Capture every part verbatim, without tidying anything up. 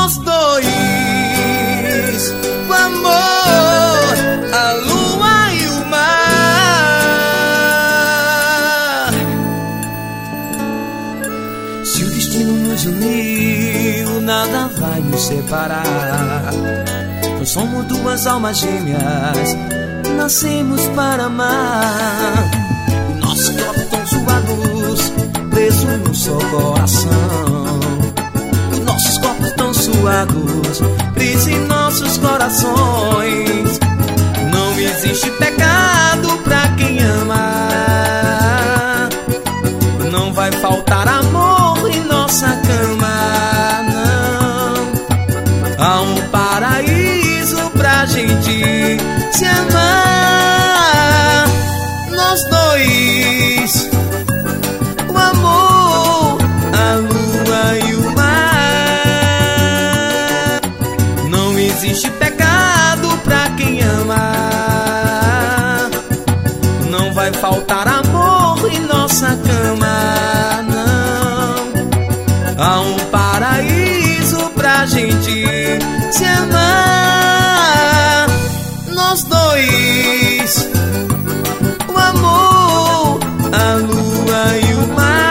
nós dois, o amor, a lua e o mar. Se o destino nos uniu, nada vai nos separar. Nós somos duas almas gêmeas, nascemos para amar. Nossos corpos tão suados, presos no seu coração. Os nossos corpos tão suados, presos em nossos corações. Não existe pecado pra quem ama. Não vai faltar amor em nossa cama, não. Há um paraíso pra gente se amar. Nós dois, o amor, a lua e o mar. Não existe pecado pra quem ama. Não vai faltar amor em nossa cama, não. Há um paraíso pra gente se amar. Nós dois, o amor, a lua e o mar.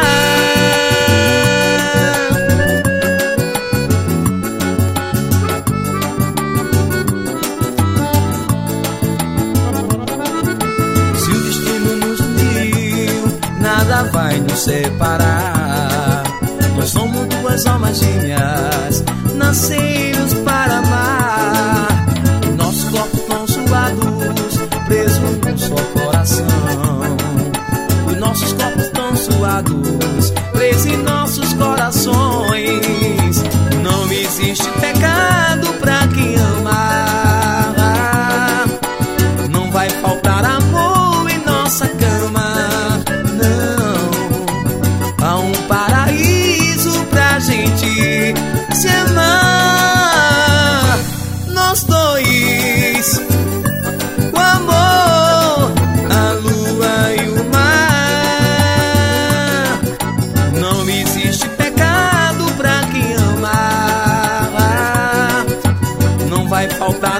Se o destino nos uniu, nada vai nos separar. Nós somos duas almas gêmeas, nascemos para amar. Nossos corpos tão suados, presos no seu coração. Os nossos corpos tão suados, presos em nossos corações. Não existe pecado pra quem ama. Não vai faltar amor em nossa cama, não. Há um paraíso pra gente se amar. Nós dois, o amor, a lua e o mar. Não existe pecado pra quem ama. Não vai faltar